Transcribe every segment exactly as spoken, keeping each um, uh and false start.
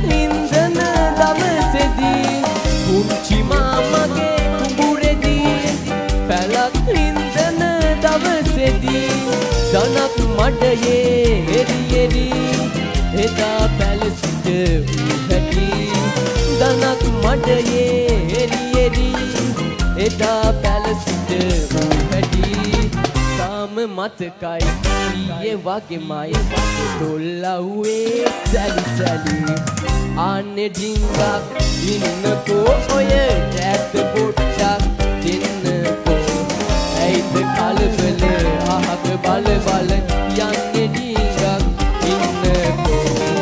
ඉන්දන දවසේදී පුංචි මාමගේ කුඹුරේදී පැලක් ඉන්දන දවසේදී ධනක් මඩයේ එරි එරි එදා පැල සිට වූ හැටි ධනක් මඩයේ එරි එරි එදා පැල සිට වූ හැටි තාම මතකයි ඊයේ වගේමයි තොල්ලව්වේ සැලි සැලි ආන්නේ ඩිංගක් ඉන්නකෝ ඔය ඇත්ත පොට්ටක් දෙන්නකෝ ඇයිද කලබල අහක බල බල යන්නේ ඩිංගක් ඉන්නකෝ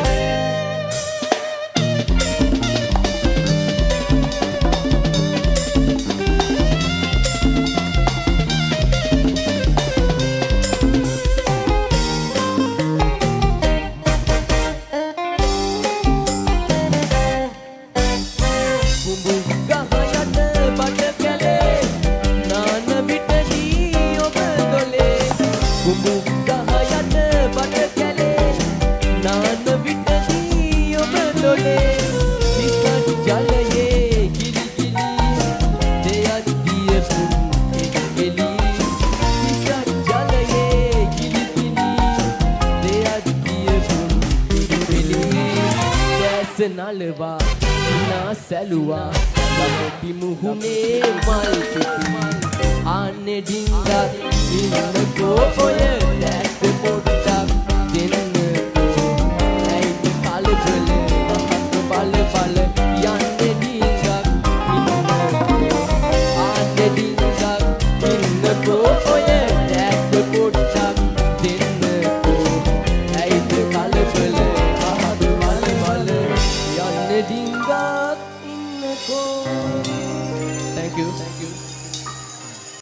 නලවා නා සැලුවා ලබති මුහුණේ මල් පිටි ආන්නේ ඩිංගක් ඉන්නකෝ ඔය ඇත්ත පොට්ටක් දෙන්නකෝ ඇයිද කලබල අහක බල බල යන්නේ ඩිංගක් ඉන්නකෝ ආන්නේ ඩිංගක් ඉන්නකෝ ඔය ඇත්ත පොට්ටක් දෙන්නකෝ ඇයිද කලබල Dingak innako. Thank you. Thank you.